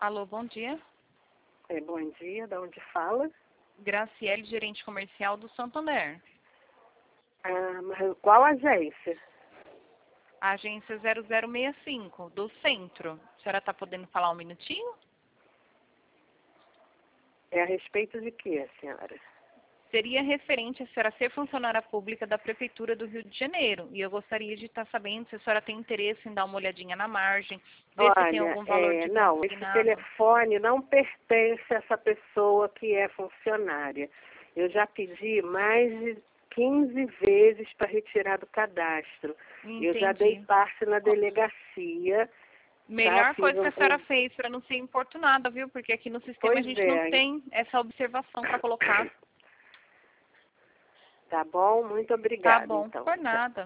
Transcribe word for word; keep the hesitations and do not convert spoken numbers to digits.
Alô, bom dia. É, bom dia, da onde fala? Graciele, gerente comercial do Santander. Ah, mas qual agência? Agência zero zero seis cinco, do Centro. A senhora está podendo falar um minutinho? É a respeito de quê, senhora? Seria referente a senhora ser funcionária pública da Prefeitura do Rio de Janeiro. E eu gostaria de estar sabendo se a senhora tem interesse em dar uma olhadinha na margem, ver se tem Olha, algum valor é, de não, esse consignado. telefone não pertence a essa pessoa que é funcionária. Eu já pedi mais de quinze vezes para retirar do cadastro. Eu já dei Entendi. parte na delegacia. Melhor Tá? Fiz coisa que um, a senhora um- fez para não ser importunada, viu? Porque aqui no sistema a Pois gente não é. tem essa observação para colocar. Tá bom? Muito Tá obrigada, bom, então. por nada.